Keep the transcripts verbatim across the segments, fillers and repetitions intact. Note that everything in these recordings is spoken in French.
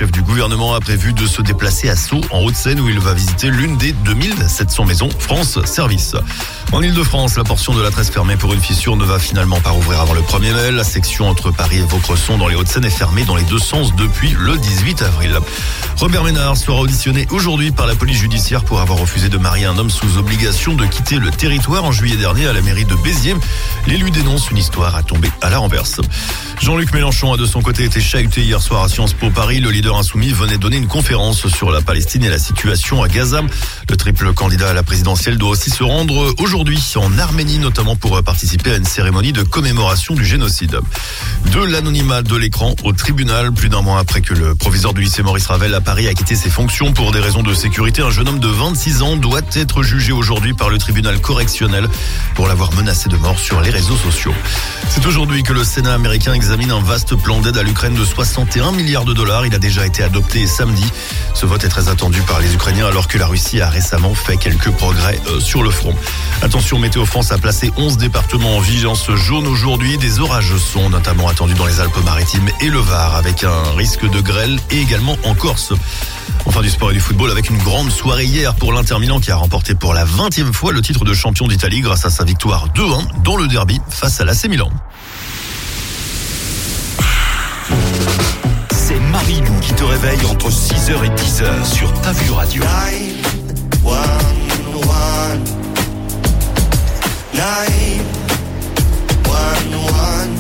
chef du gouvernement a prévu de se déplacer à Sceaux, en Hauts-de-Seine, où il va visiter l'une des deux mille sept cents maisons France Service. En Ile-de-France, la portion de la treize fermée pour une fissure ne va finalement pas rouvrir avant le premier mai. La section entre Paris et Vaucresson dans les Hauts-de-Seine est fermée dans les deux sens depuis le dix-huit avril. Robert Ménard sera auditionné aujourd'hui par la police judiciaire pour avoir refusé de marier un homme sous obligation de quitter le territoire en juillet dernier à la mairie de Béziers. L'élu dénonce une histoire à tomber à la renverse. Jean-Luc Mélenchon a de son côté été chahuté hier soir à Sciences Po Paris. Le leader insoumis venait donner une conférence sur la Palestine et la situation à Gaza. Le triple candidat à la présidentielle doit aussi se rendre aujourd'hui en Arménie, notamment pour participer à une cérémonie de commémoration du génocide. De l'anonymat de l'écran au tribunal, plus d'un mois après que le proviseur du lycée Maurice Ravel à Paris a quitté ses fonctions pour des raisons de sécurité, un jeune homme de vingt-six ans doit être jugé aujourd'hui par le tribunal correctionnel pour l'avoir menacé de mort sur les réseaux sociaux. C'est aujourd'hui que le Sénat américain examine un vaste plan d'aide à l'Ukraine de soixante et un milliards de dollars. Il a déjà été adopté samedi. Ce vote est très attendu par les Ukrainiens alors que la Russie a récemment fait quelques progrès euh, sur le front. Attention, Météo France a placé onze départements en vigilance jaune aujourd'hui. Des orages sont notamment attendus dans les Alpes-Maritimes et le Var avec un risque de grêle et également en Corse. Enfin, du sport et du football avec une grande soirée hier pour l'Inter Milan qui a remporté pour la vingtième fois le titre de champion d'Italie grâce à sa victoire deux un dans le derby face à l'A C Milan. C'est Marilou qui te réveille entre six heures et dix heures sur Ta Vue Radio. nine one one nine one one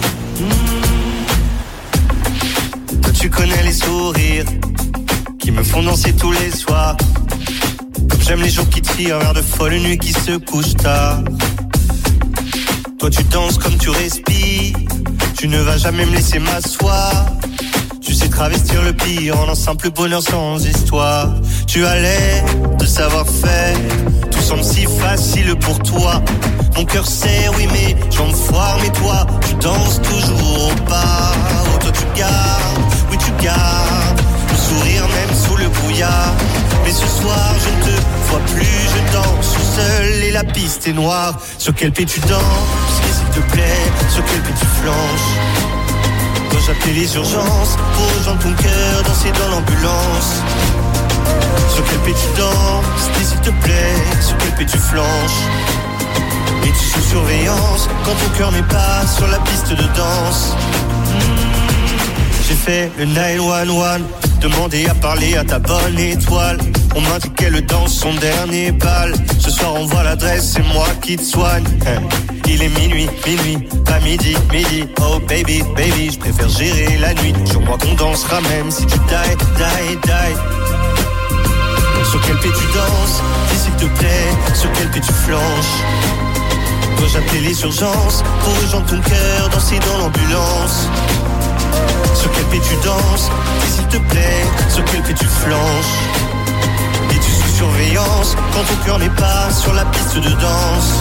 Toi tu connais les sourires qui me font danser tous les soirs. Comme j'aime les jours qui trient, un verre de folle nuit qui se couche tard. Toi tu danses comme tu respires, tu ne vas jamais me laisser m'asseoir. Tu sais travestir le pire en un simple bonheur sans histoire. Tu as l'air de savoir faire, tout semble si facile pour toi. Mon cœur serre, oui mais jambes foire, mais toi tu danses toujours au pas. Oh toi tu gardes, oui tu gardes le sourire même sous le brouillard. Mais ce soir je ne te vois plus, je danse tout seul et la piste est noire. Sur quel pied tu danses, s'il te plaît, sur quel pied tu flanches. Dois-je appeler les urgences pour rejoindre ton cœur, danser dans l'ambulance. Sur quel pied tu danses, s'il te plaît, sur quel pied tu flanches. Et tu sous surveillance quand ton cœur n'est pas sur la piste de danse. mmh. J'ai fait le neuf un un, demandé à parler à ta bonne étoile. On m'indique qu'elle danse son dernier bal. Ce soir on voit l'adresse, c'est moi qui te soigne. Il est minuit, minuit, pas midi, midi. Oh baby, baby, je préfère gérer la nuit. Jure-moi qu'on dansera même si tu die, die, die. Sur quel pied tu danses, dis s'il te plaît, sur quel pied tu flanches. Dois-je appeler les urgences pour rejoindre ton cœur, danser dans l'ambulance. Sur quel pied tu danses, dis s'il te plaît, sur quel pied tu flanches. Et tu sous surveillance quand ton cœur n'est pas sur la piste de danse.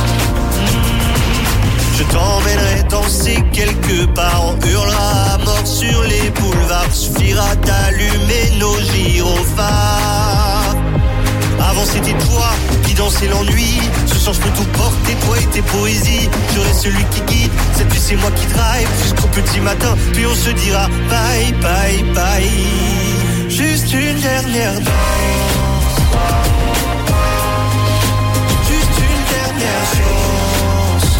Je t'emmènerai danser quelque part, on hurlera à mort sur les boulevards. Suffira d'allumer nos gyrophares. Avant c'était toi qui dansais l'ennui. Ce soir je peux tout porter, toi et tes poésies. J'aurai celui qui guide, cette nuit c'est moi qui drive jusqu'au petit matin, puis on se dira bye bye bye. Juste une dernière danse, juste une dernière chance.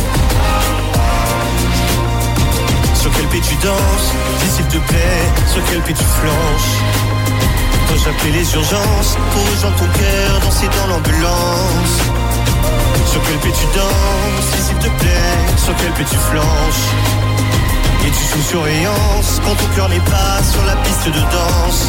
Sur quel pied tu danses, dis s'il te plaît, sur quel pied tu flanches. Dois-je appeler les urgences pour rejoindre ton cœur, danser dans l'ambulance. Sur quel pied tu danses, dis s'il te plaît, sur quel pied tu flanches. Et tu sous surveillance quand ton cœur n'est pas sur la piste de danse.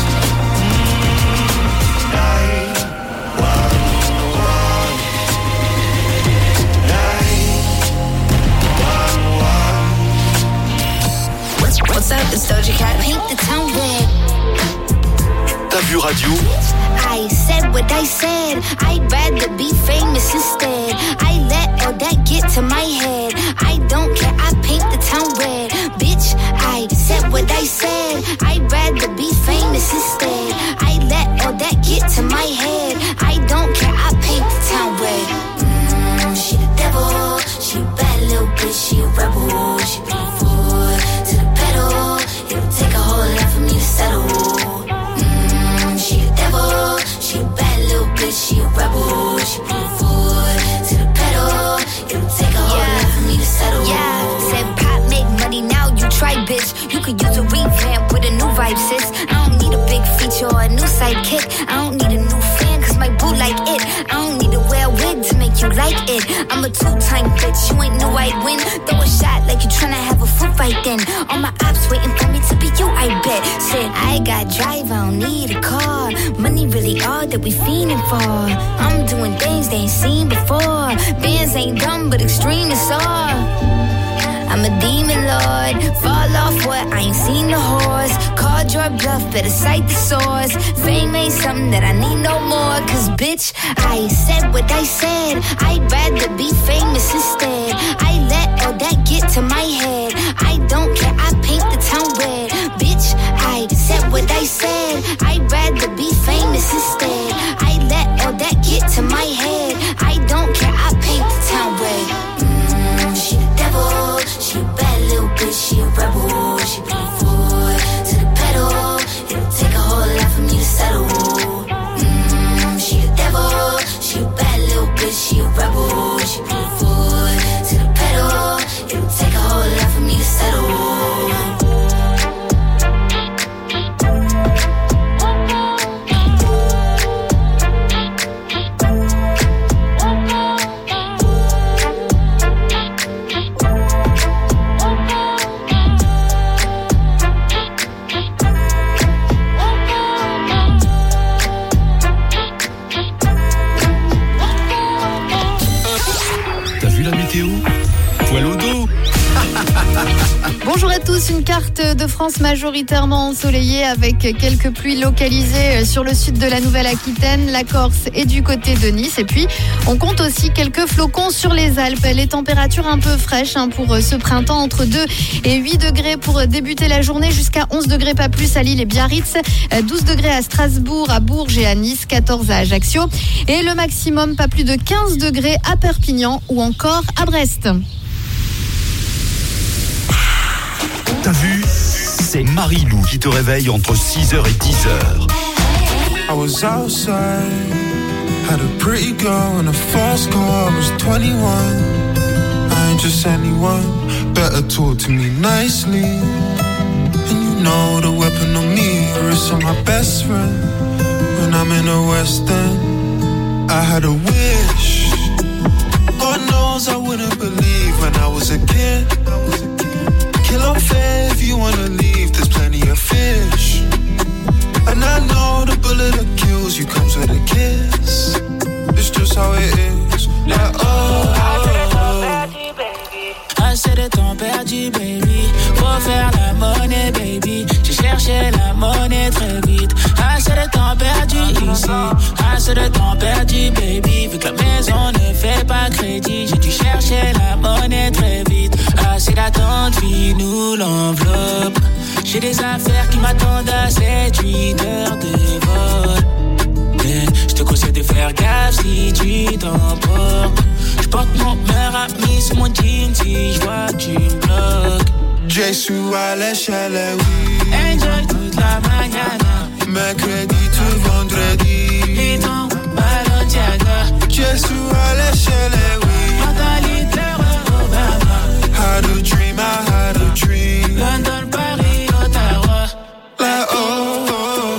What's up, it's Doja Cat. Paint the town red. Ta Vue Radio. I said what I said. I'd rather be famous instead. I let all that get to my head. I don't care, I paint the town red. Bitch, I said what I said. I'd rather be famous instead. I let all that get to my head. I don't care, I paint the town red. Mm, she the devil. She a bad little bitch, she a rebel. She put her foot to the pedal. It'll take a whole lot for me to settle. sidekick. I don't need a new fan, cause my boo like it. I don't need to wear a wig to make you like it. I'm a two-time bitch, you ain't know I'd win. Throw a shot like you tryna have a foot fight then. All my ops waiting for me to be you, I bet. Said, I got drive, I don't need a car. Money really all that we fiending for. I'm doing things they ain't seen before. Bands ain't dumb, but extreme is all. I'm a demon lord. Fall off what? I ain't seen the horse. Called your bluff, better cite the source. Fame ain't something that I need no more. Cause bitch, I said what I said. I'd rather be famous instead. I let all that get to my head. I don't care, I paint the town red. Bitch, I said what I said. I'd rather be famous instead. I let all that get to my head. I don't care, I paint the town red. Mm, she the devil. She a bad little bitch, she a rebel. She put her foot to the pedal. It'll take a whole lot for me to settle. Mmm, she the devil. She a bad little bitch, she a rebel. She put her foot to the pedal. It'll take a whole lot for me to settle. Bonjour à tous, une carte de France majoritairement ensoleillée avec quelques pluies localisées sur le sud de la Nouvelle-Aquitaine, la Corse et du côté de Nice. Et puis, on compte aussi quelques flocons sur les Alpes. Les températures un peu fraîches hein, pour ce printemps, entre deux et huit degrés pour débuter la journée, jusqu'à onze degrés pas plus à Lille et Biarritz, douze degrés à Strasbourg, à Bourges et à Nice, quatorze à Ajaccio. Et le maximum, pas plus de quinze degrés à Perpignan ou encore à Brest. T'as vu? C'est Marie-Lou qui te réveille entre six heures et dix heures. I was outside, had a pretty girl in a fast car, I was twenty-one. I ain't just anyone, better talk to me nicely. And you know the weapon on me, or it's on my best friend. When I'm in the West End, I had a wish. God knows I wouldn't believe when I was a kid. Kill off if you wanna leave, there's plenty of fish. And I know the bullet that kills you comes with a kiss. It's just how it is. Like, oh, oh. Assez de temps perdu, baby. Faut faire la monnaie, baby. J'ai cherché la monnaie très vite. Assez de temps perdu ici. Assez de temps perdu, baby. Vu que la maison ne fait pas crédit, j'ai dû chercher la monnaie très vite. Assez d'attente, finis-nous l'enveloppe. J'ai des affaires qui m'attendent à sept huit heures de vol. Yeah, je te conseille de faire gaffe si tu t'emportes. Je porte mon meilleur ami sur mon jean si je vois que tu me bloques. Jésus à l'échelle, oui. Enjoy toute la mañana. Mercredi to vendredi. Et ton Balenciaga. Jésus à l'échelle, oui. Mentalité Obama. Had a dream, I had a dream. London, Paris, Ottawa. Like, oh, oh.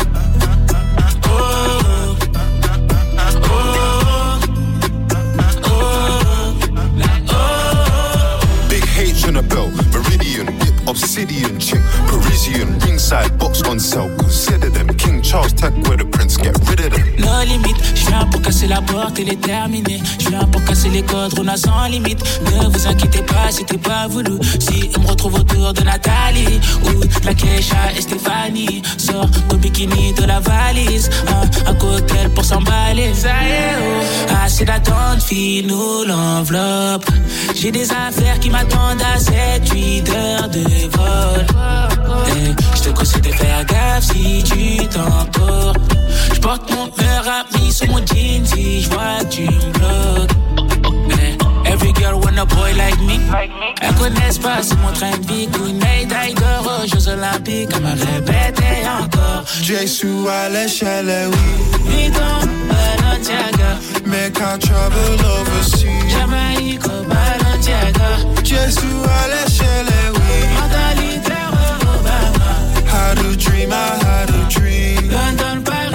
Obsidian chip, Parisian, ringside box on sale. Consider them King Charles tech where the prince get rid of them. No limite, je viens pour casser la porte, elle est terminée. Je viens pour casser les codes, on a sans limite. Ne vous inquiétez pas, c'était pas voulu. Si on me retrouve autour de Nathalie ou de la Keisha et Stéphanie, sors ton bikini de la valise, un, un cocktail pour s'emballer. Ça y est, oh. Assez d'attente, file-nous l'enveloppe. J'ai des affaires qui m'attendent à sept huit heures de vol. Hey, je te conseille de faire gaffe si tu t'emportes. Je porte mon meilleur ami sur mon jean si je vois que tu me bloques. Hey, every girl want a boy like me. Elle connaisse pas, c'est mon train de vie. Une médaille d'or aux Jeux Olympiques, elle m'a répété encore. Jésus à l'échelle, oui. Vuitton, Balenciaga. Make our trouble overseas. Jamaïque, Balenciaga. Jésus à l'échelle, oui. Mentalité Obama. Had a dream, I had a dream. London, Paris.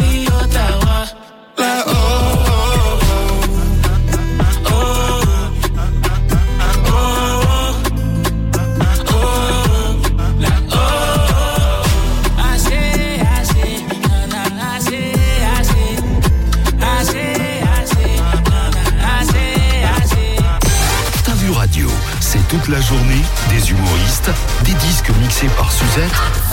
journée, des humoristes, des disques mixés par Suzette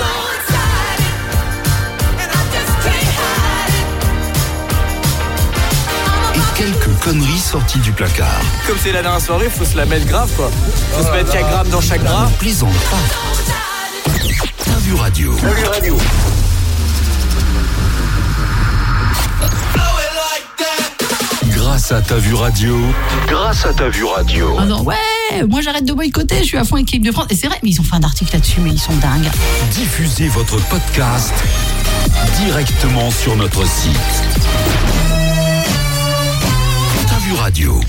et quelques conneries sorties du placard. Comme c'est la dernière soirée, faut se la mettre grave quoi. Faut oh se mettre quatre grammes dans chaque bras. Ne plaisante pas. T'as vu radio. T'as vu radio. Grâce à T'as vu radio. Grâce à T'as vu radio. Ah non, ouais, moi j'arrête de boycotter, je suis à fond avec l'équipe de France. Et c'est vrai, mais ils ont fait un article là-dessus, mais ils sont dingues. Diffusez votre podcast directement sur notre site. T'as vu radio.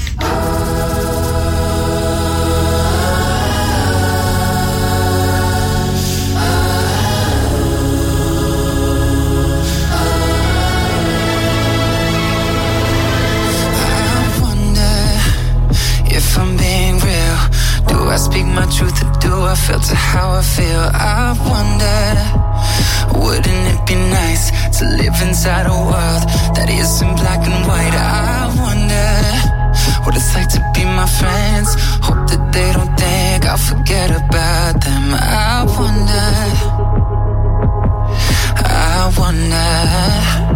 If I'm being real, do I speak my truth or do I filter how I feel? I wonder, wouldn't it be nice to live inside a world that isn't black and white? I wonder what it's like to be my friends. Hope that they don't think I'll forget about them. I wonder, I wonder.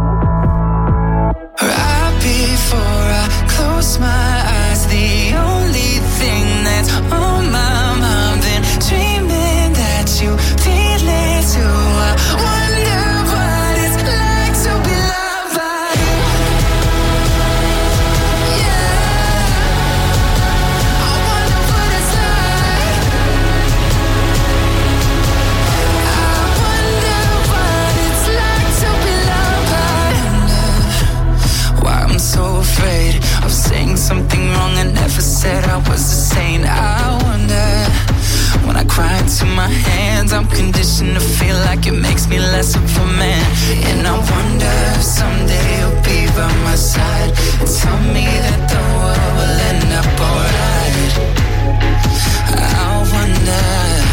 Right before I close my eyes, the only thing that's on my mind, been dreaming that you feel it too. I wonder what it's like to be loved by you. Yeah, I wonder what it's like. I wonder what it's like to be loved by you. Why I'm so afraid of saying something wrong I never said I was a saint. I wonder, when I cry into my hands, I'm conditioned to feel like it makes me less of a man. And I wonder if someday you'll be by my side and tell me that the world will end up alright. I wonder,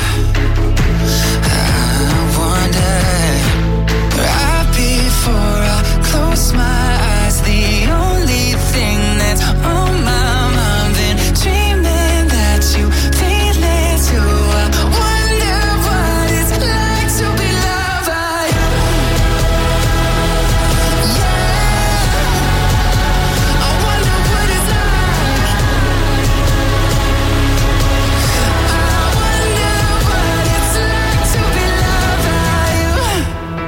I wonder. Right before I close my eyes, the only thing that's on my mind, been dreaming that you feel it too. I wonder what it's like to be loved by you. Yeah, I wonder what it's like. I wonder what it's like to be loved by you.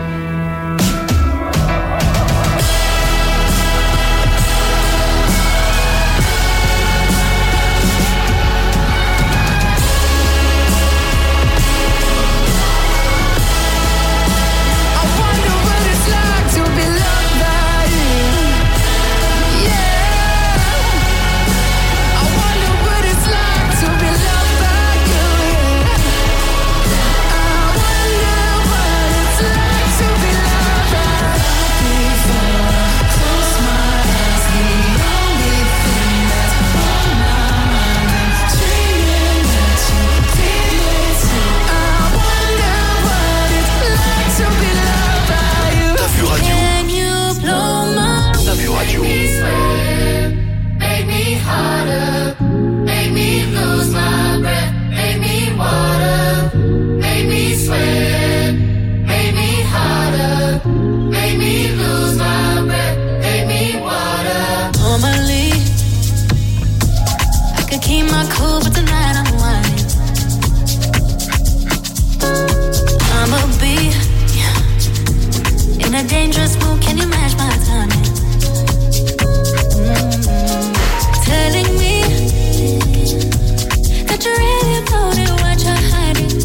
I wonder what it's like to be loved by you. Yeah, I wonder what it's like to be loved by you. I wonder what it's like to be loved by you. Before I close my eyes, the only thing that's on my mind, dreaming that you feel it too. I wonder what it's like to be loved by you. T'as vu radio. Can you blow my T'as vu radio. Make me harder, make me lose my breath, make me water, make me sweat, make me harder, make me lose my breath, make me water. Normally, I could keep my cool, but tonight I'm whining. I'ma be in a dangerous mood. Can you match my timing? Mm. Telling me that you're really about it, what you're hiding.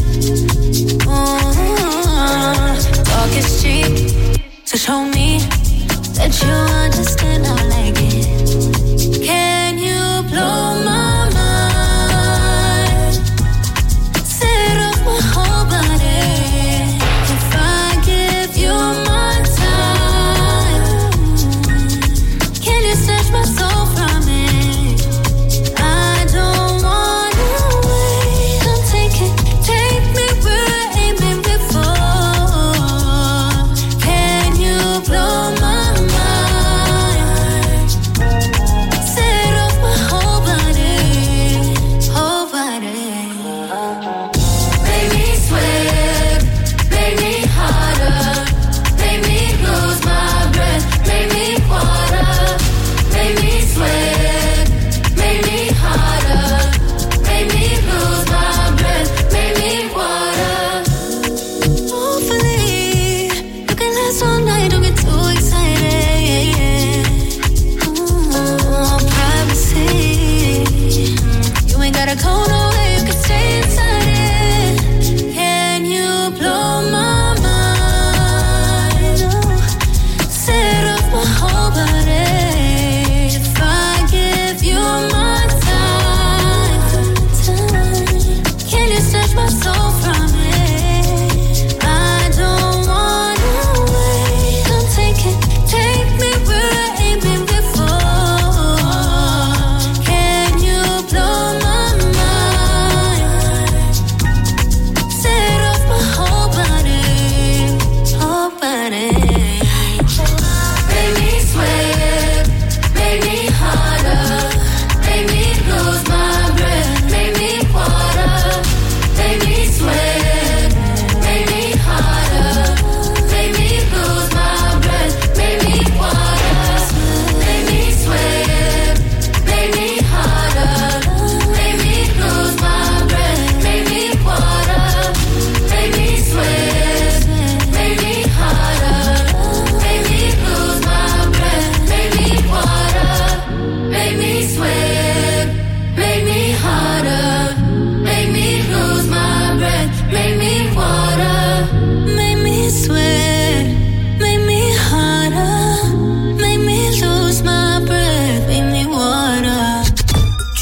Mm. Talk is cheap, so show me that you understand how I like it. Can you blow my mind? Set off my whole body. If I give you my time, can you snatch my soul from it? I don't wanna wait. Come take it, take me where I ain't been before. Can you blow my mind? Set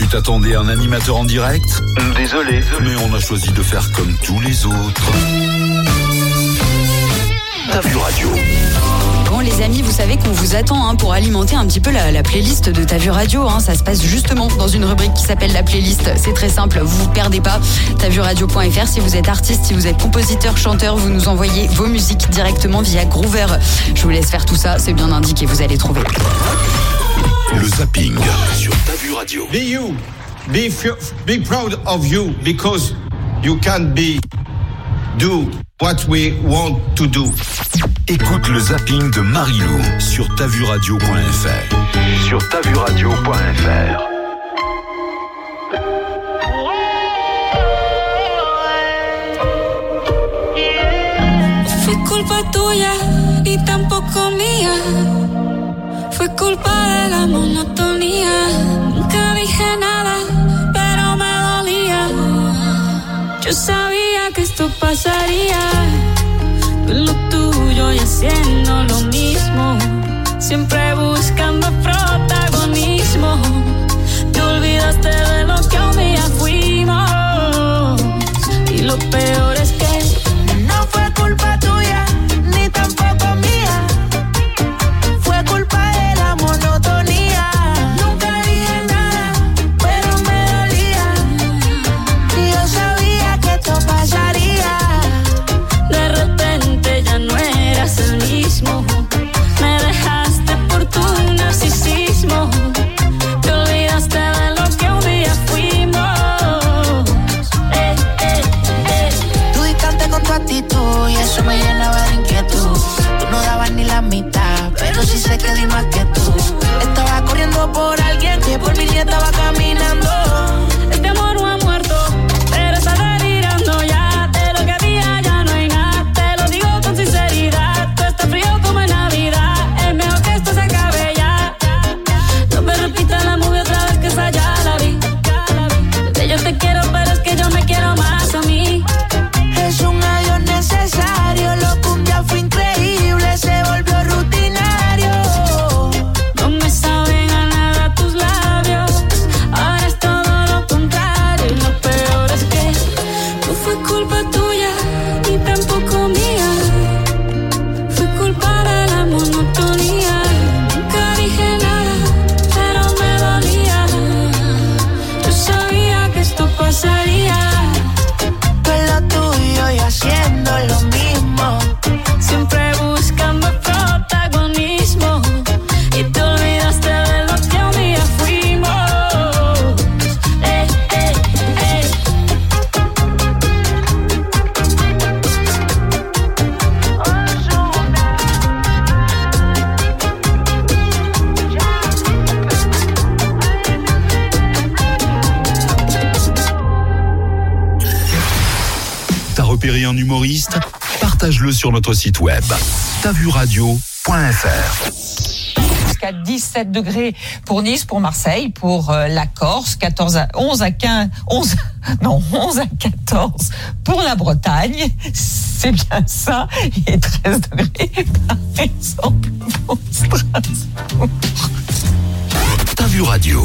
t'attendais à un animateur en direct ? Désolé. Mais on a choisi de faire comme tous les autres. T'as vu radio. Bon les amis, vous savez qu'on vous attend hein, pour alimenter un petit peu la, la playlist de T'as vu radio. Hein. Ça se passe justement dans une rubrique qui s'appelle la playlist. C'est très simple, vous vous perdez pas. t'as vu radio point f r. Si vous êtes artiste, si vous êtes compositeur, chanteur, vous nous envoyez vos musiques directement via Groover. Je vous laisse faire tout ça, c'est bien indiqué, vous allez trouver. Le zapping sur T'as vu radio. Be you, be, be proud of you because you can be, do what we want to do. Écoute le zapping de Marilou sur t'as vu radio point f r. Sur t'as vu radio point f r. Fue culpa tuya y tampoco mía. Fue culpa de la monotonía. Nunca dije nada, pero me dolía. Yo sabía que esto pasaría. Tú lo tuyo y haciendo lo mismo. Siempre buscando protagonismo. Te olvidaste de lo que un día fuimos. Y lo peor es que no fue culpa tuya, ni tampoco mía. Fue culpa de la monotonía. Nunca dije nada, pero me dolía. Y yo sabía que esto pasaría. De repente ya no eras el mismo. Me dejaste por tu narcisismo. Te olvidaste de lo que un día fuimos. Eh, eh, eh. Tú distante con tu actitud y eso me llenaba de inquietud. Tú no dabas ni la mitad, pero sí sé que di más que tú. Estaba corriendo por alguien que por mi nieta va caminando. Este amor no ha muerto, pero está delirando ya. De lo que había ya no hay nada. Te lo digo con sinceridad. Tú estás frío como en Navidad. Es mejor que esto se acabe ya. No me repitas la movie otra vez, que esa ya la vi. Bebé, yo te quiero, pero es que yo me quiero más a mí. Es un adiós necesario. Lo que un día fue increíble se volvió rutinario. No me saben a nada tus labios. Ahora es todo lo contrario. Y lo peor es que no fue culpa tuya, ni tampoco mía. Fue culpa de la monotonía. Nunca dije nada, pero me dolía. Yo sabía que esto pasaría. Tú es lo tuyo y haciendo lo mismo. Siempre buscando protagonismo. Y te olvidaste de lo que un día fuimos. Eh, eh, eh. T'as repéré un humoriste ? Partage-le sur notre site web t'as vu radio point f r. Jusqu'à dix-sept degrés pour Nice, pour Marseille, pour euh, la Corse, quatorze à onze à quinze, onze, non, onze à quatorze pour la Bretagne, c'est bien ça, et treize degrés par exemple pour Strasbourg. T'as vu radio.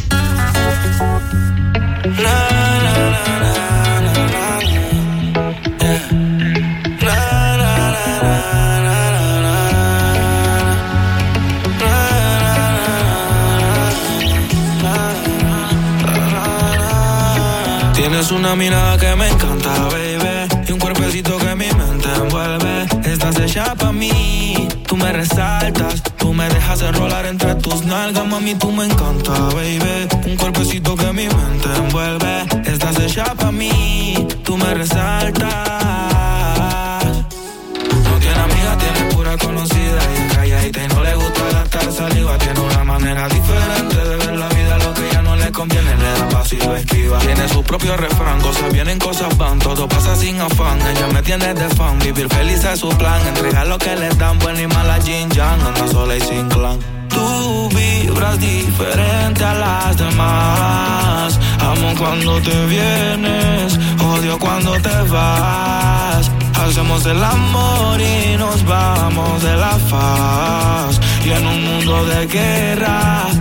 Tienes una mirada que me encanta, baby, y un cuerpecito que mi mente envuelve. Estás hecha pa' mí, tú me resaltas, tú me dejas enrolar entre tus nalgas, mami, tú me encanta, baby. Un cuerpecito que mi mente envuelve. Estás hecha pa' mí, tú me resaltas. No tiene amiga, tiene pura conocida y es calladita y no le gusta gastar saliva. Tiene una manera diferente de ver la vida, lo que ella no le conviene le da paso y lo esquiva. Tiene su propio refrán, cosas vienen, cosas van, todo pasa sin afán. Ella me tiene de fan, vivir feliz es su plan. Entregar lo que le dan, buena y mala Jin Yang, anda sola y sin clan. Tú vibras diferente a las demás. Amo cuando te vienes, odio cuando te vas. Hacemos el amor y nos vamos de la faz. Y en un mundo de guerra, solo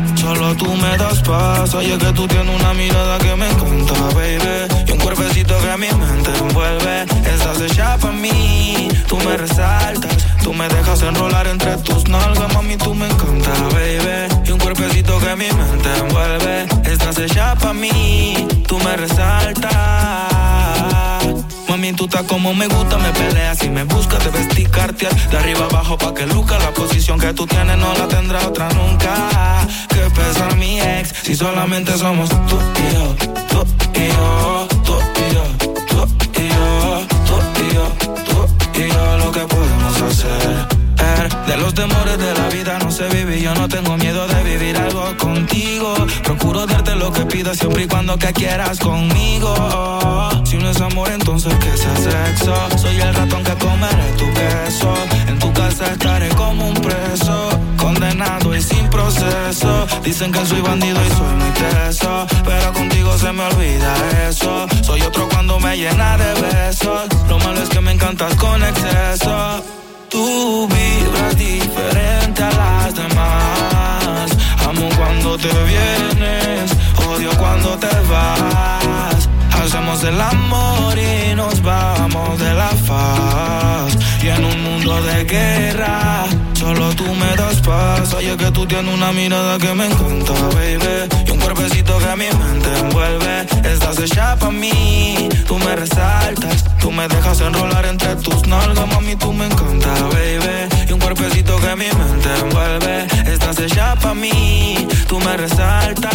Solo tú me das paz. Oye, que tú tienes una mirada que me encanta, baby. Y un cuerpecito que a mi mente envuelve. Estás hecha pa' mí, tú me resaltas. Tú me dejas enrolar entre tus nalgas, mami, tú me encanta, baby. Y un cuerpecito que mi mente envuelve. Estás hecha pa' mí, tú me resaltas. Mami, tú estás como me gusta, me peleas y me buscas, te vestir cartier de arriba abajo pa' que luzca. La posición que tú tienes no la tendrá otra nunca. Que pesa mi ex, si solamente somos tú y yo, tú y yo, tú y yo, tú y yo, tú y yo, tú y yo, lo que podemos hacer. De los temores de la vida no se vive y yo no tengo miedo de vivir algo contigo. Procuro darte lo que pidas siempre y cuando que quieras conmigo. Si no es amor, entonces que sea sexo. Soy el ratón que comeré tu queso. En tu casa estaré como un preso, condenado y sin proceso. Dicen que soy bandido y soy muy teso, pero contigo se me olvida eso. Soy otro cuando me llena de besos. Lo malo es que me encantas con exceso. Tú vibras diferente a las demás. Amo cuando te vienes, odio cuando te vas. Hacemos el amor y nos vamos de la faz. Y en un mundo de guerra, solo tú me das paz. Oye, que tú tienes una mirada que me encanta, baby. Y un cuerpecito que mi mente envuelve. Estás hecha pa' mí, tú me resaltas. Tú me dejas enrolar entre tus nalgas, mami, tú me encanta, baby. Y un cuerpecito que mi mente envuelve. Estás hecha pa' mí, tú me resaltas.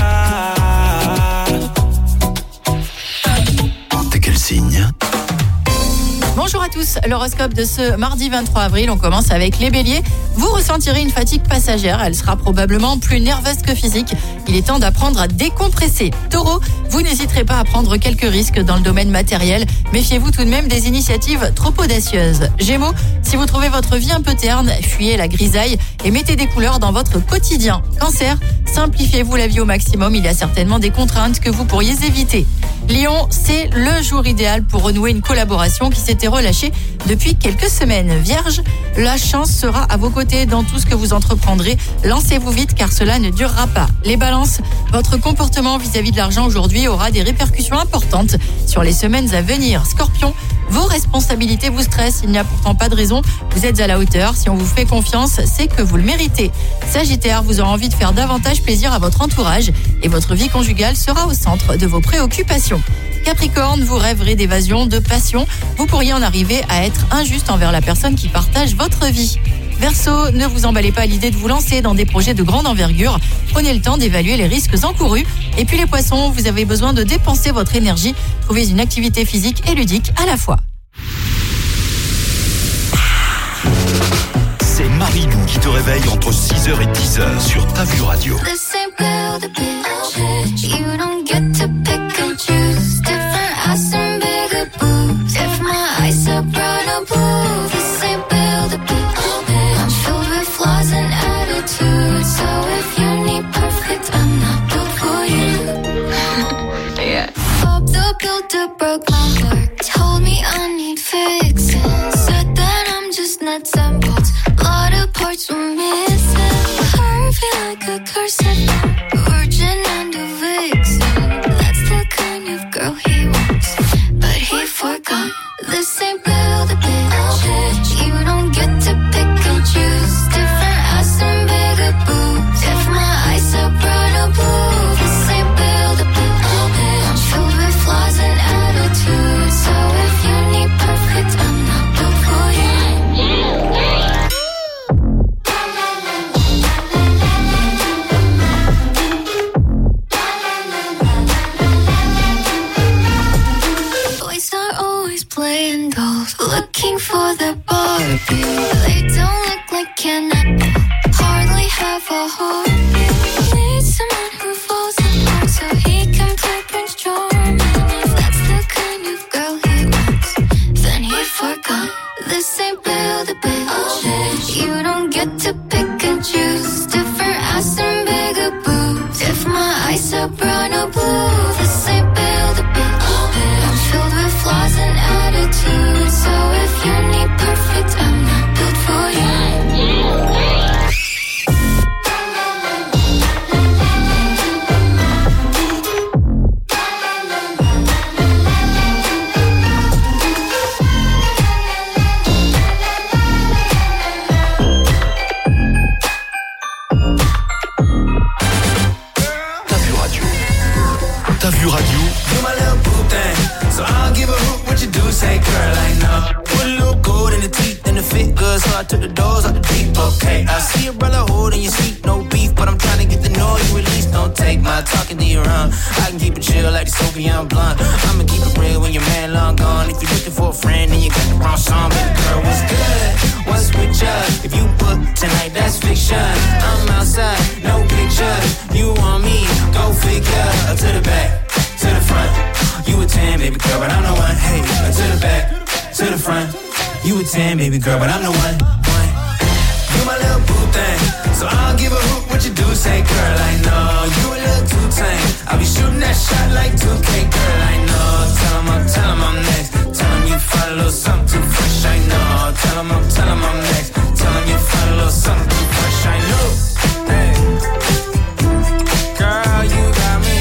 T'es quel signe? Bonjour à tous, l'horoscope de ce mardi vingt-trois avril, on commence avec les béliers. Vous ressentirez une fatigue passagère, elle sera probablement plus nerveuse que physique. Il est temps d'apprendre à décompresser. Taureau, vous n'hésiterez pas à prendre quelques risques dans le domaine matériel. Méfiez-vous tout de même des initiatives trop audacieuses. Gémeaux, si vous trouvez votre vie un peu terne, fuyez la grisaille et mettez des couleurs dans votre quotidien. Cancer, simplifiez-vous la vie au maximum, il y a certainement des contraintes que vous pourriez éviter. Lion, c'est le jour idéal pour renouer une collaboration qui s'était relâchée depuis quelques semaines. Vierge, la chance sera à vos côtés dans tout ce que vous entreprendrez. Lancez-vous vite car cela ne durera pas. Les balances, votre comportement vis-à-vis de l'argent aujourd'hui aura des répercussions importantes sur les semaines à venir. Scorpion, vos responsabilités vous stressent, il n'y a pourtant pas de raison, vous êtes à la hauteur, si on vous fait confiance, c'est que vous le méritez. Sagittaire, vous aurez envie de faire davantage plaisir à votre entourage et votre vie conjugale sera au centre de vos préoccupations. Capricorne, vous rêverez d'évasion, de passion, vous pourriez en arriver à être injuste envers la personne qui partage votre vie. Verseau, ne vous emballez pas à l'idée de vous lancer dans des projets de grande envergure. Prenez le temps d'évaluer les risques encourus. Et puis les poissons, vous avez besoin de dépenser votre énergie. Trouvez une activité physique et ludique à la fois. C'est Marilou qui te réveille entre six heures et dix heures sur Ta Vue Radio. So if you need perfect, I'm not built for you. Yeah. Bob the builder broke my heart. Told me I need fixing. Said that I'm just nuts and bolts. A lot of parts were missing. I feel like a curse. Virgin and a vixen. That's the kind of girl he wants. But he forgot. This ain't build a bitch. You don't get to pick and choose. Different ass and bigger boobs. If my eyes are brown or blue, this ain't build a bitch. I'm filled with flaws and attitudes. So if you need perfect, I'm not built for you. Boys are always playing dolls, looking for their Barbie. They don't look like Ken, hardly have a heartbeat. Need someone who falls apart so he can play Prince Charming. If that's the kind of girl he wants, then he forgot. This ain't build a bitch. You don't get to pick and choose. Different ass and bigger boobs. If my eyes are brown or blue, this ain't build a bitch. I'm filled with flaws and attitudes. So if you need perfect, I'm not built for you. took the doors out the deep, okay. I see a brother holding your seat, no beef, but I'm trying to get the noise you release. Don't take my talking to your own. I can keep it chill like the Soviet blunt. I'ma keep it real when your man long gone. If you're looking for a friend, then you got the wrong song. Baby girl, what's good? What's with you? If you book tonight, that's fiction. I'm outside, no pictures. You want me? Go figure. To the back, to the front. You a ten, baby girl, but I'm the one. Hey, to the back, to the front. You a ten, baby girl, but I'm the one. one. You my little boo thing, so I don't give a hoot what you do. Say, girl, I know you a little too tame. I'll be shooting that shot like two K, girl, I know. Tell 'em I'm, tell 'em I'm next. Tell 'em you find a little something too fresh, I know. Tell 'em I'm, tell 'em I'm next. Tell 'em you find a little something too fresh, I know. Hey, girl, you got me.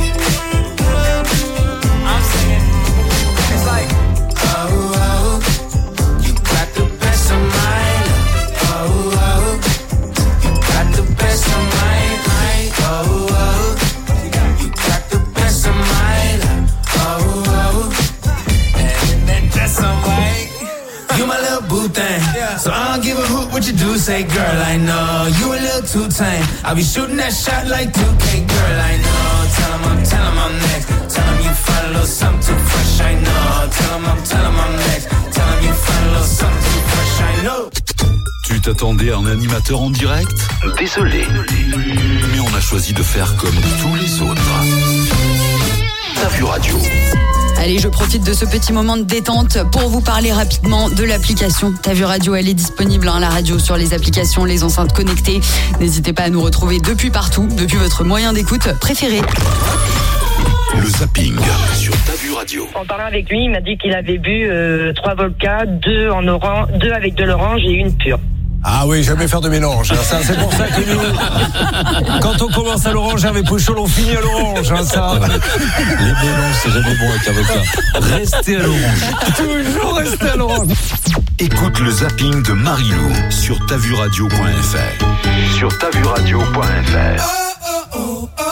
I'm singing. It's like, oh, oh, you got the best of mine. Oh, oh, you got the best of mine. Oh, oh, you got the best of mine. Oh, oh, and then that's some white. You my little boo thing, so I don't give a hoot what you do. Say, girl, I know you a little too tame. I'll be shooting that shot like two K, girl, I know. Tell 'em I'm, tell 'em I'm next. Tell 'em you find a little something too fresh, I know. Tell 'em I'm, tell 'em I'm next. Tell 'em you find a little something too fresh, I know. Tu t'attendais à un animateur en direct ? Désolé. Mais on a choisi de faire comme tous les autres. T'as vu radio. Allez, je profite de ce petit moment de détente pour vous parler rapidement de l'application. T'as vu radio, elle est disponible, hein, la radio sur les applications, les enceintes connectées. N'hésitez pas à nous retrouver depuis partout, depuis votre moyen d'écoute préféré. Le zapping sur T'as vu radio. En parlant avec lui, il m'a dit qu'il avait bu euh, trois vodkas, deux en orange, deux avec de l'orange et une pure. Ah oui, jamais faire de mélange. Hein, ça, c'est pour ça que nous, quand on commence à l'orange avec Pouchol, on finit à l'orange. Hein, ça. Les mélanges, c'est jamais bon avec avocat. Restez à l'orange. Toujours rester à l'orange. Écoute le zapping de Marilou sur t'as vu radio point f r. Sur t'as vu radio point f r. Oh, oh, oh.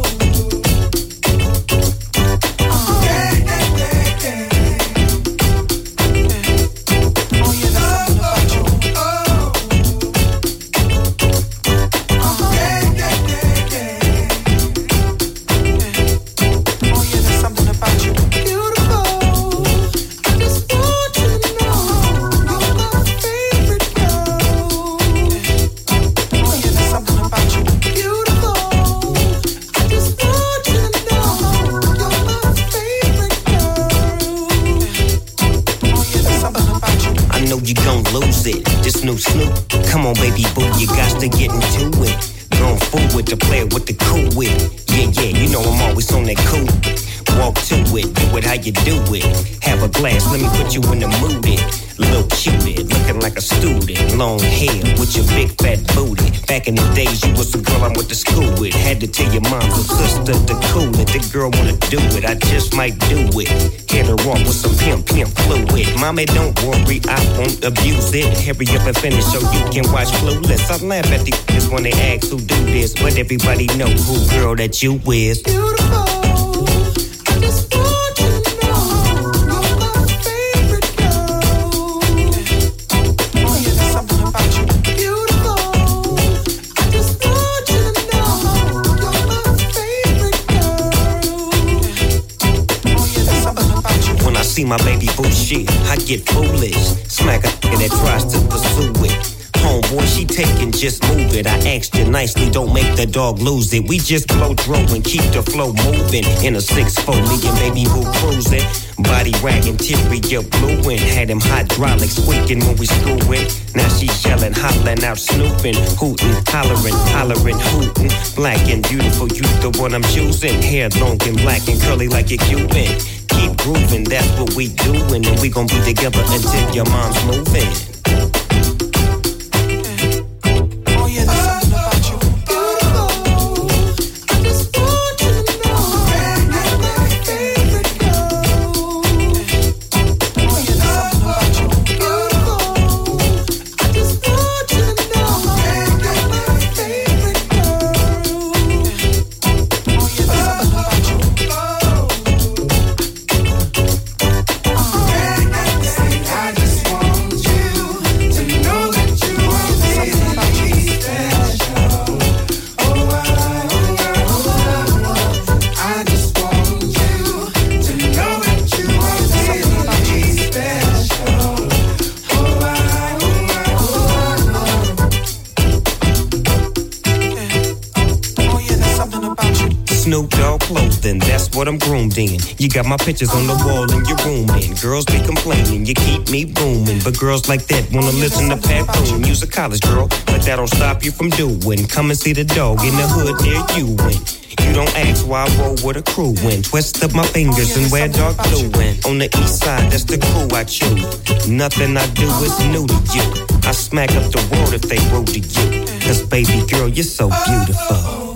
Snoop, Snoop, come on baby boo, you got to get into it. Going forward to play with the cool wit. Yeah, yeah, you know I'm always on that cool. Walk to it, do it how you do it. Have a glass, let me put you in the mood. It, little cutie, looking like a student. Long hair with your big fat booty. Back in the days, you was the girl I went to school with. Had to tell your mom or sister to cool it. The girl wanna do it, I just might do it. Hit her off with some pimp, pimp fluid. Mommy, don't worry, I won't abuse it. Hurry up and finish so you can watch Clueless. I laugh at the kids when they ask who do this, but everybody know who girl that you is. Beautiful. See my baby boo shit, I get foolish. Smack a nigga that tries to pursue it. Homeboy, she taking, just move it. I asked you nicely, don't make the dog lose it. We just blow throw and keep the flow moving. In a six four, me and baby boo cruising. Body ragging, interior blueing. Had them hydraulics squeaking when we screwing. Now she yelling, hollering out, snooping, hooting, hollering, hollering, hooting. Black and beautiful, you the one I'm choosing. Hair long and black and curly like a Cuban. Keep grooving, that's what we doing, and we gon' be together until your mom's moving. Oh yeah, there's something about you. Beautiful. I just want you to know you're my favorite girl. Oh yeah, there's something about you. Beautiful. I just want you to know you're my favorite girl. Oh yeah, there's something about you. I just want you. Snoop Dogg clothing, that's what I'm groomed in. You got my pictures on the wall in your room, and girls be complaining, you keep me booming. But girls like that wanna listen to Pat Boone. You's a college girl, but that don't stop you from doing. Come and see the dog in the hood near you. And you don't ask why I roll with a crew. When twist up my fingers and wear dark blue. And on the east side, that's the crew I choose. Nothing I do is new to you. I smack up the world if they rude to you. Cause baby girl, you're so beautiful.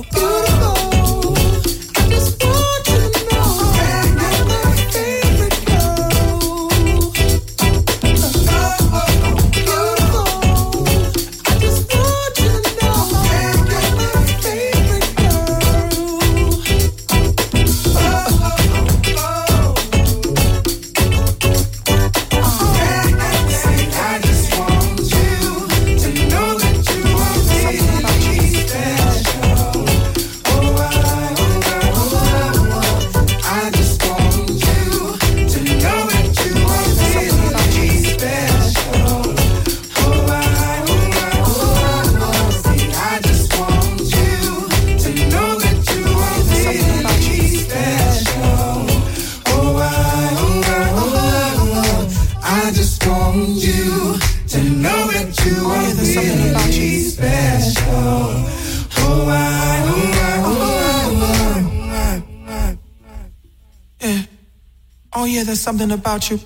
Oh yeah, there's something about you.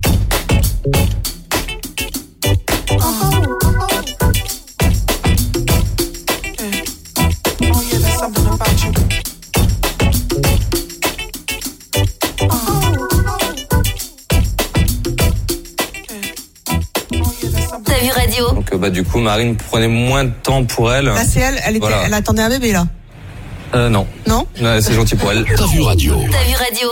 T'as vu radio? Donc bah du coup Marine prenait moins de temps pour elle. Là c'est elle, elle, était, Voilà. elle attendait un bébé là. Euh non. Non Ouais, c'est gentil pour elle. T'as vu radio? T'as vu radio?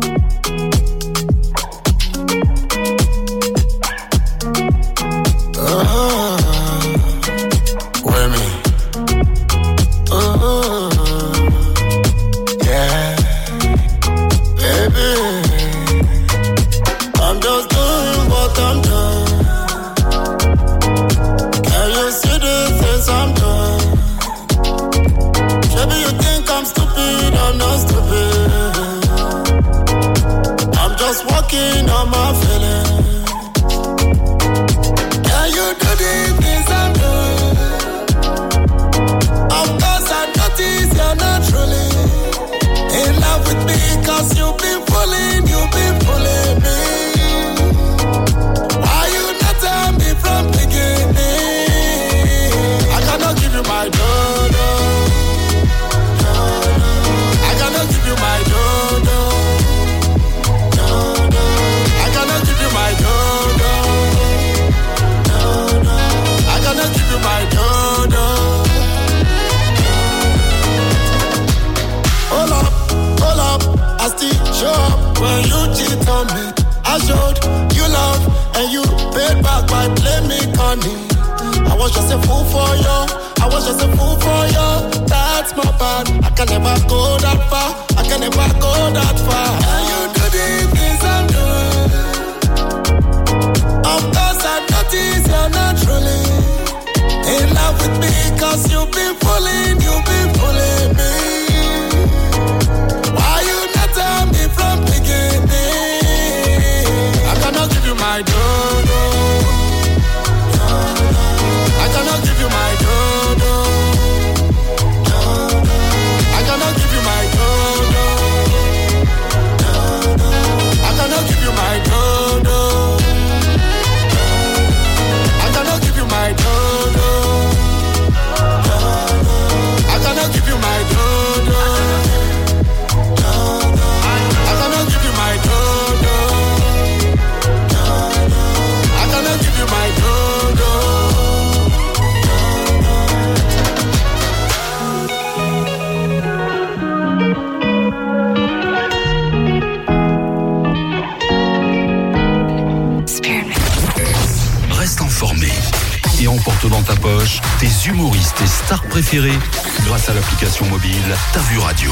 Dans ta poche, tes humoristes et stars préférés grâce à l'application mobile T'as vu radio.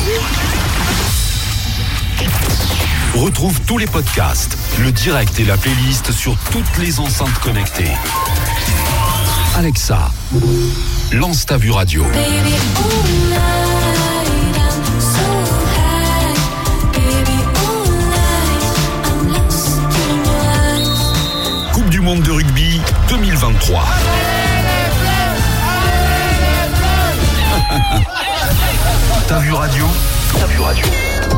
Retrouve tous les podcasts, le direct et la playlist sur toutes les enceintes connectées. Alexa, lance T'as vu radio. Baby, all night, I'm so Monde de rugby deux mille vingt-trois. T'as vu radio? T'as vu radio?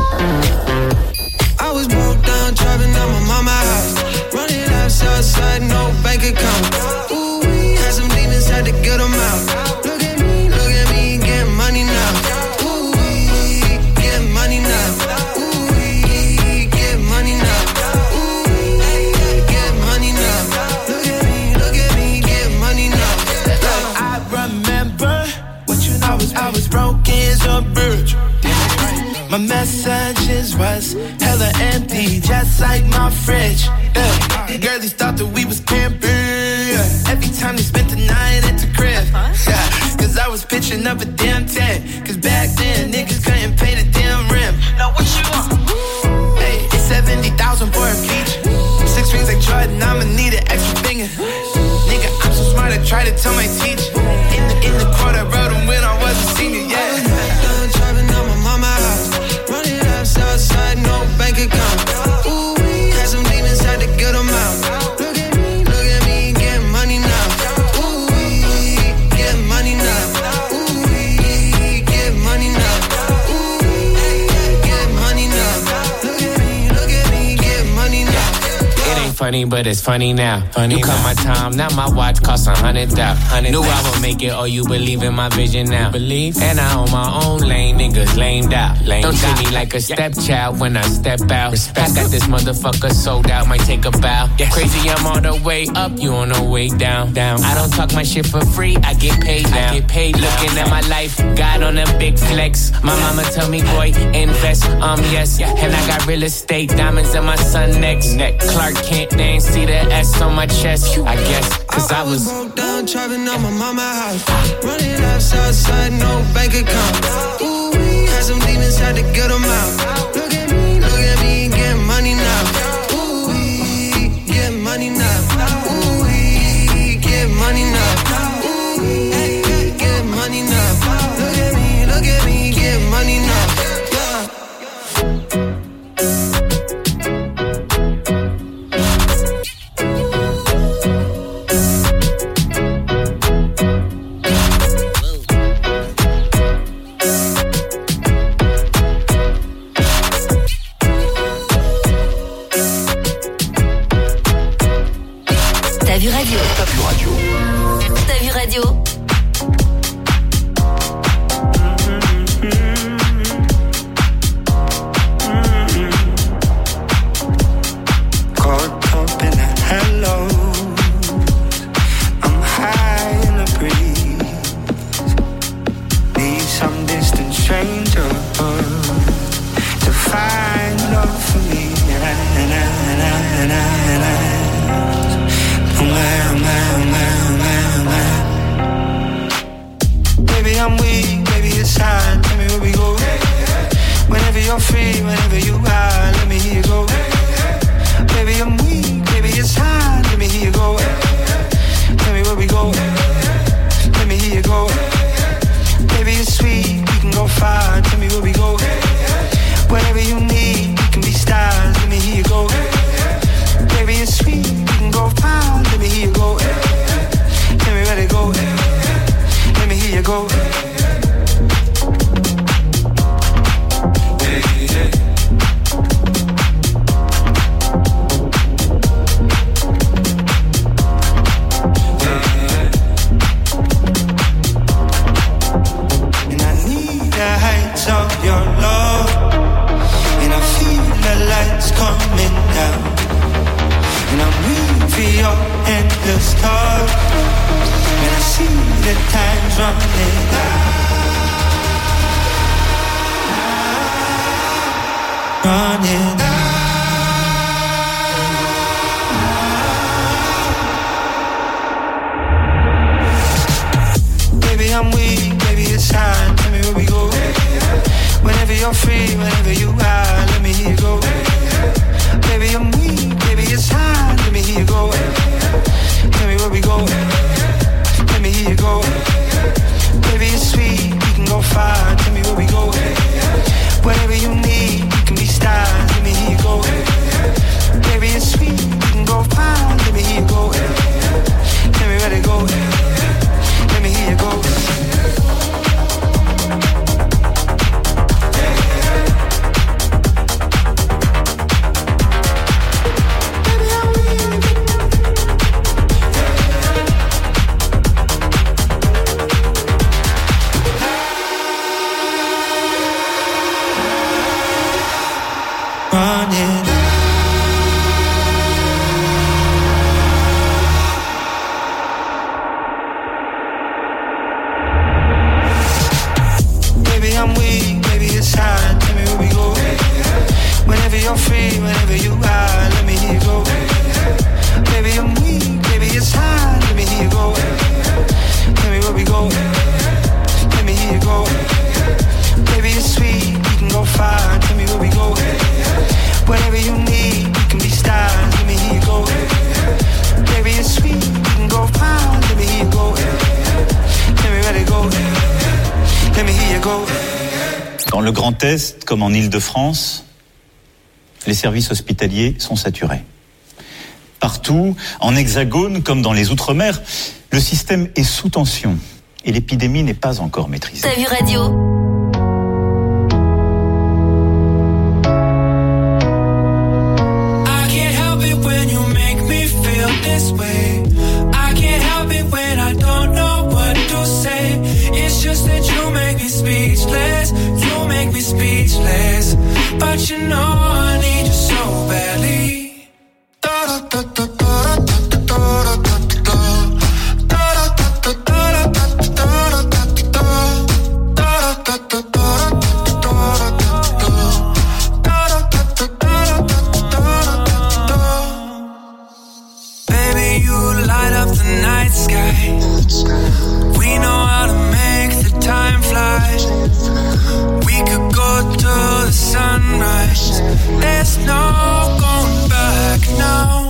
I was broke down, driving out my mama's house. Running laps outside, no bank account. Ooh, had some demons, had to get them out. Look at me, look at me, getting money now. Ooh, getting money now. Ooh, getting money now. Ooh, getting money now. Look at me, look at me, getting money now. Look, I remember what you know. I was, I was broke as a bitch. My messages was hella empty, just like my fridge. Yeah. Girlies thought that we was camping. Yeah. Every time they spent the night at the crib. Yeah. Cause I was pitching up a damn tent. Cause back then niggas couldn't pay the damn rim. Now what you want? Hey, it's seventy thousand for a beach. Six rings like Jordan, I'ma need an extra finger. Nigga, I'm so smart, I try to tell my teacher. In the, in the court, I wrote him when I was a senior, yeah. Driving out my mama's house. Running laps outside, no bank account. Ooh, had some demons, had to get them out. Look at me, look at me, getting money now. Ooh, getting money now. Ooh, getting money now. Ooh, getting money now. Look at me, look at me, getting money now. It ain't funny, but it's funny now. Funny you cut my time, now my watch costs a hundred thousand. Knew I would make it, oh, you believe in my vision now. Believe? And I own my own lane, niggas lamed out. Lame Don't treat me like a stepchild when I step out. Respect. I got this motherfucker sold out, might take a bow. Yes. Crazy, I'm on the way up, you on the way down. Down. I don't talk my shit for free, I get paid now. I get paid Looking now. At my life, God on a big flex. My mama tell me, boy, invest, um, yes. And I got real estate, diamonds in my son next. Neck. Clark Kent, they ain't see the S on my chest, I guess. Cause I, I was broke down, driving out my mama's house. Running laps outside, no bank account. Ooh, had some demons, had to get them out. Look at me, look at me, getting money now. Ooh, getting money now. Ooh, getting money now. Ooh, getting money now. Look at me, look at me, getting money now. T'as vu radio? T'as vu radio? T'as vu radio? Caught up in a hello. I'm high in the breeze. Need some distant stranger to find love for me. And I, and I, and I, and I, and I. Oh my, oh my, oh my, oh my, oh my. Baby, I'm weak, baby, it's hard. Tell me where we go. Whenever you're free, whenever you are, let me hear you go. Baby, I'm weak, baby, it's hard. Let me hear you go. Tell me where we go. Let me hear you go. Baby, it's sweet, we can go far. Tell me where we go. Whatever you need, we can be stars. Let me hear you go. Baby, it's sweet, we can go far. Let me hear you go. Tell me where to go. Let me hear you go. And I need the heights of your love. And I feel the lights coming down. And I'm waiting for your endless touch. And I see the time's running out. Running out. Baby, I'm weak, baby, it's hard. Tell me where we go. Whenever you're free, whenever you are, let me hear you go. Baby, I'm weak, baby, it's hard. Let me hear you go. Tell me where we go. Let me hear you go. Baby, it's sweet, we can go far. Tell me where we go. Whatever you need, we can be stars. Let me hear you go. Baby, it's sweet, we can go far. Let me hear you go. Baby, you're free whenever you are. Let me hear you go. Baby, I'm weak. Baby, it's high. Let me hear you go. Tell me where we go. Let me hear you go. Baby, it's sweet. We can go far. Tell me where we go. Whatever you need, you can be styled. Let me hear you go. Baby, it's sweet. We can go far. Let me hear you go. Tell me where to go. Let me hear you go. Dans le Grand Est, comme en Île-de-France, les services hospitaliers sont saturés. Partout, en Hexagone comme dans les Outre-mer, le système est sous tension et l'épidémie n'est pas encore maîtrisée. T'as vu radio? Speechless, you make me speechless. But you know I need you so badly. Baby, you light up the night sky. We know how to make the time fly. We could go to the sunrise. There's no going back now.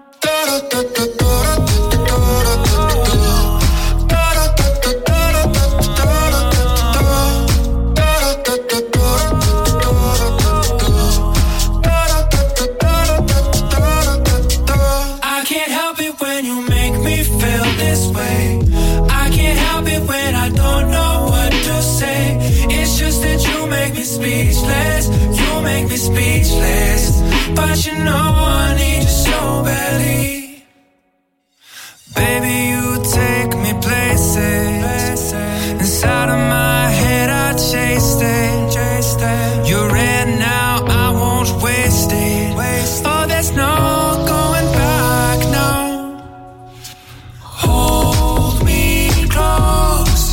I can't help it when you make me feel this way. I can't help it when I don't know what to say. It's just that you make me speechless. You make me speechless. But you know I need you so badly. Baby, you take me places. Inside of my head I chased it. You're red now, I won't waste it. Oh, there's no going back now. Hold me close.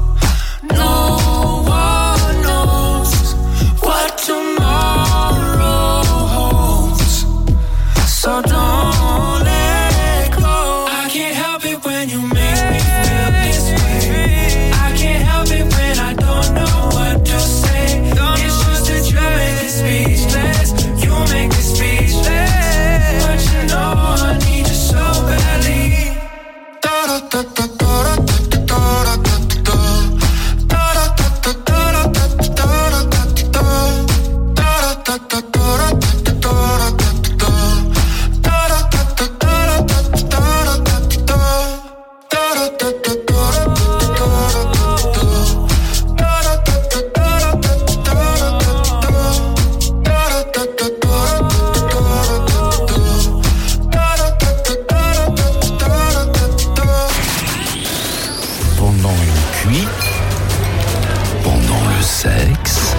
No one knows what tomorrow holds. So don't let go. I can't help it when you make me feel this way. I can't help it when I don't know what to say. It's just that you make me speechless. You make me speechless. But you know I need you so badly. Pendant une cuite, pendant le sexe,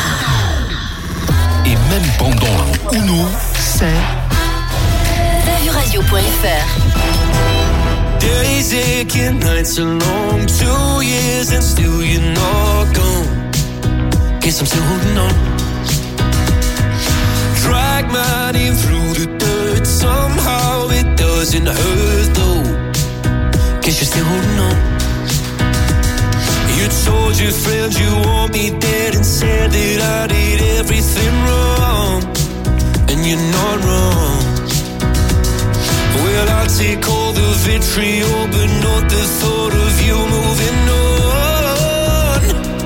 et même pendant un Uno, c'est t'as vu radio point f r. Days aching, nights are long, two years and still you're not gone. Guess I'm still holding on. Drag my name through the dirt, somehow it doesn't hurt though. Guess you're still holding on. You told your friends you want me dead and said that I did everything wrong. And you're not wrong. Well, I'll take all the vitriol, but not the thought of you moving on.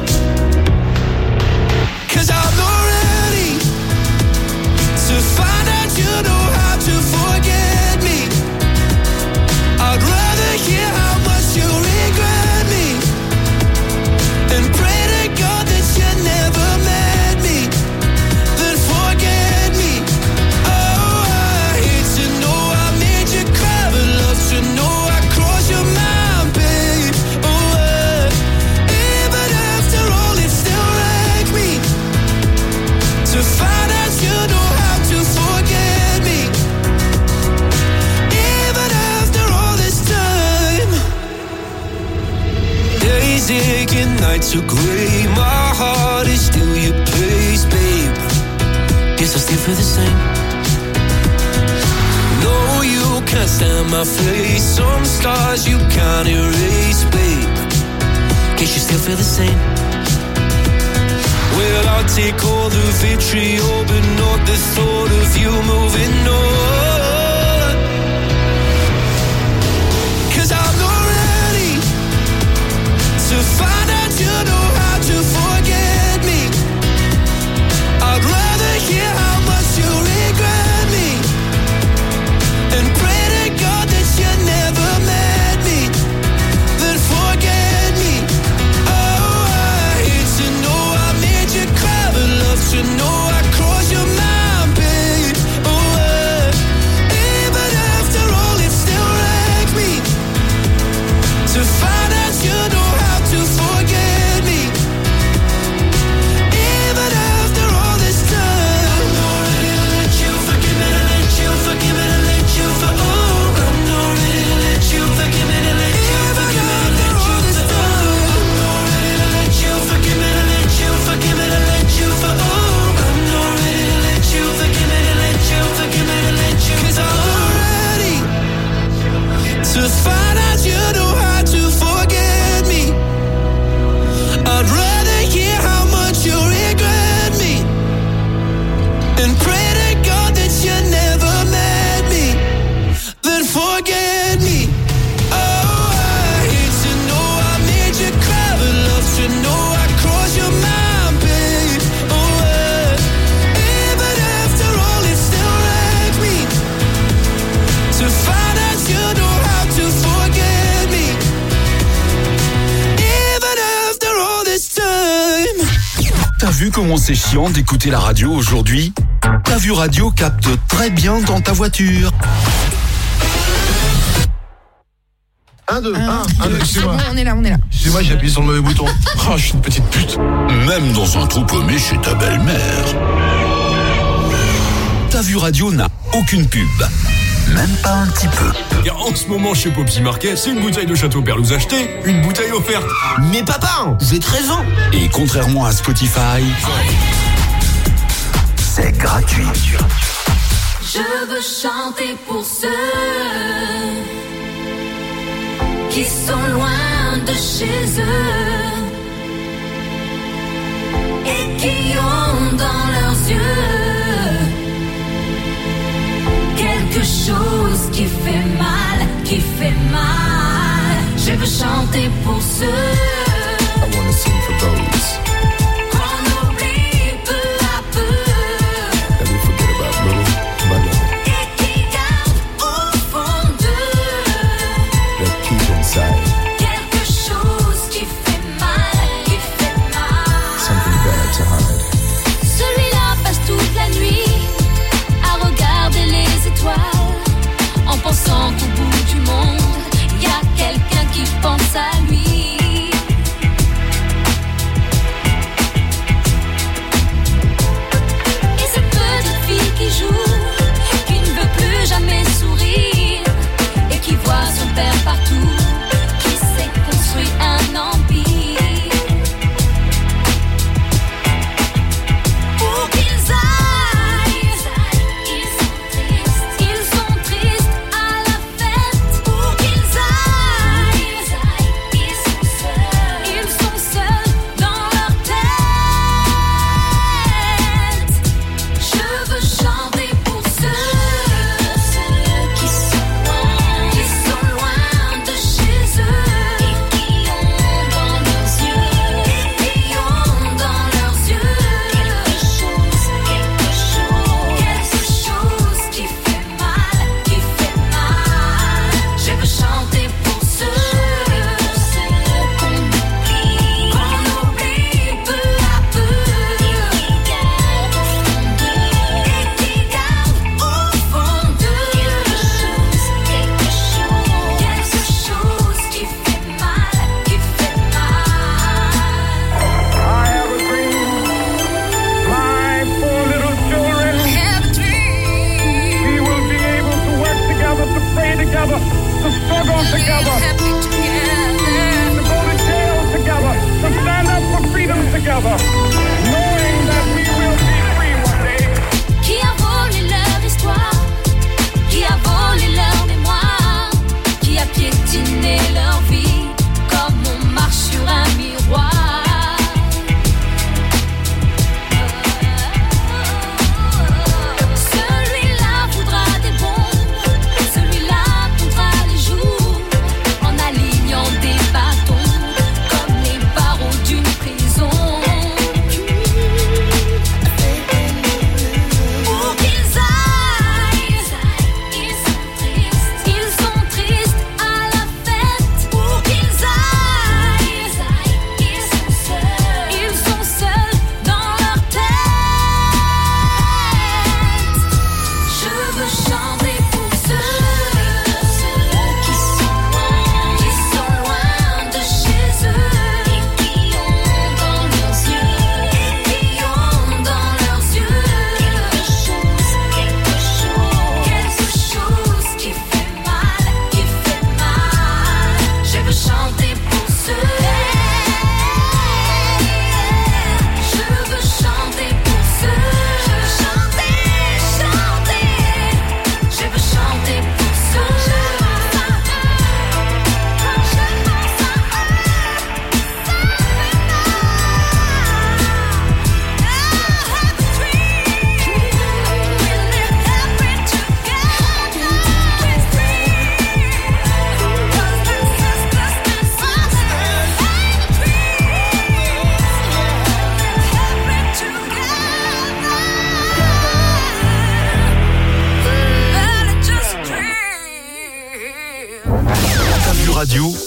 Cause I'm not ready to find out you know how to forget me. I'd rather hear how much you regret me and pray to God that you never met me, then forget me. Oh, I hate to know I made you cry, but love to know I crossed your mind, babe. Oh, uh, even after all, it still wrecked me to find out you know how to forget me. Even after all this time, days aching, nights are gray. My heart is still your place, babe. guess I still feel the same. No, you can't stand my face. Some scars you can't erase, babe. Guess you still feel the same. Well, I'll take all the vitriol, but not the thought of you moving on. 'Cause I'm not ready to find out you know how to forget me. I'd rather hear how much you regret me and pray to God that you never met me, then forget me. Oh, I hate to know I made you cry, but love to know I crossed your mind, babe. Oh, uh, even after all, it still wrecks me to find out you know how to forget me. Even after all this time, I'm not ready to let you forgive me, to let you forgive me, to let you for oh, I'm not ready to let you forgive me, to let you forgive me, to let you this time. I'm not ready to let you forgive me, to let you forgive me, to let you for oh, I'm not ready to let you forgive me, to let you forgive me, to let you. 'Cause I'm not ready to find out you know how to forget me. I'd rather hear how much you regret me and pray to God that you never met me, then forget me. Oh, I hate to know I made you cry, but love to know I crossed your mind, babe. Oh, uh, even after all, it still wrecks me to find out you know how to forget me. Even after all this time. T'as vu comment c'est chiant d'écouter la radio aujourd'hui? T'as vu Radio capte très bien dans ta voiture. Un, deux, un, un, deux, C'est bon, on est là, on est là. Excusez-moi, j'ai appuyé sur le mauvais bouton. Oh, je suis une petite pute. Même dans un trou paumé chez ta belle-mère. T'as vu Radio n'a aucune pub. Même pas un petit peu. Et en ce moment chez Popsi Market, c'est une bouteille de Château Perlouse achetée, une bouteille offerte. Mais papa, j'ai treize ans. Et contrairement à Spotify, c'est gratuit. Je veux chanter pour ceux qui sont loin de chez eux et qui ont dans leurs yeux quelque chose qui fait mal, qui fait mal. Je veux chanter pour ceux I wanna sing for those qu'on oublie peu à peu that we forget about little by little, et qui gardent au fond d'eux that keep inside quelque chose qui fait mal, qui fait mal. something bad to hide. Celui-là passe toute la nuit à regarder les étoiles en pensant qu'au bout du monde, y a quelqu'un qui pense à lui.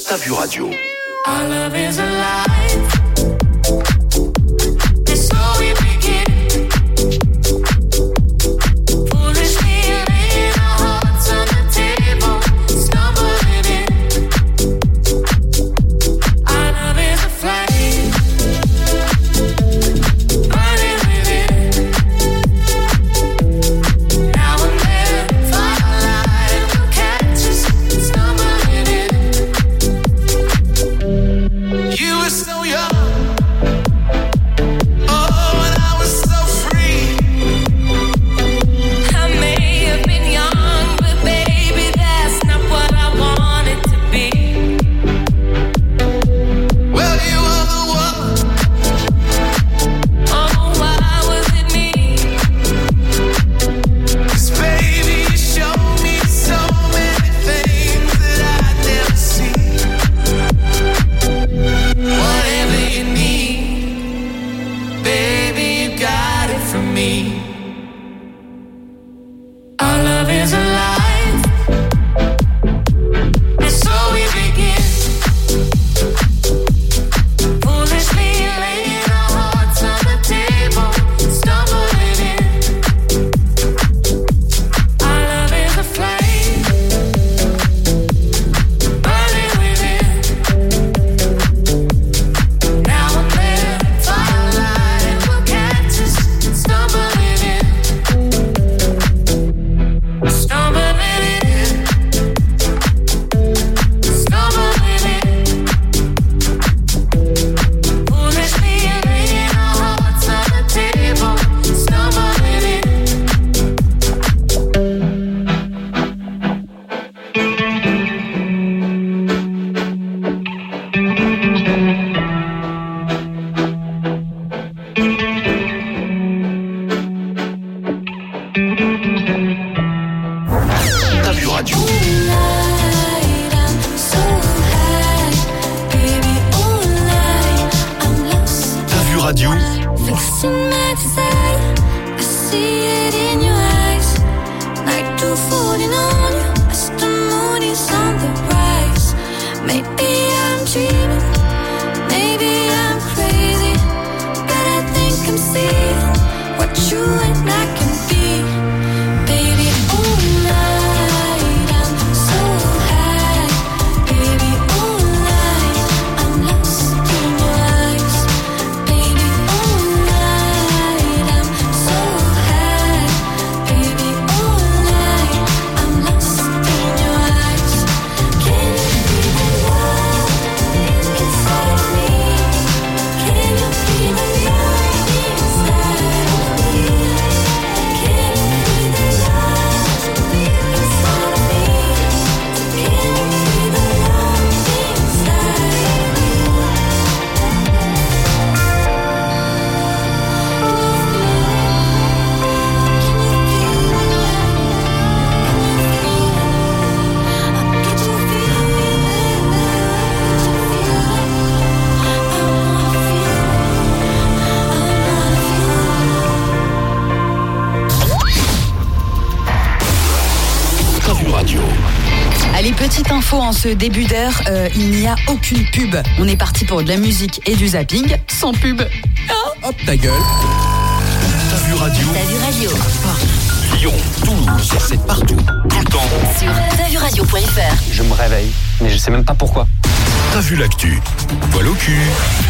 T'as vu radio. Our love is alive. And so we begin. Foolishly laying our hearts on the table, stumbling in. Our love is a flame, burning within. Now and then, firelight will catch us stumbling in. You were so young, oh, and I was so free. I may have been young, but baby, that's not what I wanted to be. Well, you were the one. Oh, why was it me? 'Cause baby, you showed me so many things that I'd never seen. Whatever you need, baby, you got it from me. Our love is alive, and so we begin. Foolishly laying our hearts on the table, stumbling in. Our love is a flame, burning within. Now and then, firelight will catch us stumbling in, stumbling in, stumbling in. Foolishly laying our hearts on the table, stumbling in. T'as vu radio. Tonight I'm so high, baby, all night I'm lost. T'as vu radio. Fixing my desire, I see it in your eyes. Night two falling on you, as the moon is on the rise. Maybe I'm dreaming, maybe I'm crazy, but I think I'm seeing what you and I can be. Baby, all night I'm so high, baby, all night I'm lost in your eyes. Baby, all night I'm so high, baby, all night I'm lost in your eyes. Can you feel the love inside of me? Can you feel the love inside of me? Can you feel the love inside of me? Can you feel the love T'as vu radio. Allez, petite info en ce début d'heure, euh, il n'y a aucune pub. On est parti pour de la musique et du zapping sans pub. Hop, ta gueule. T'as vu radio. T'as vu radio Lyon, Toulouse, c'est partout, tout le temps. sur t'as vu radio point f r. Je me réveille, mais je sais même pas pourquoi. T'as vu l'actu. Poil au cul.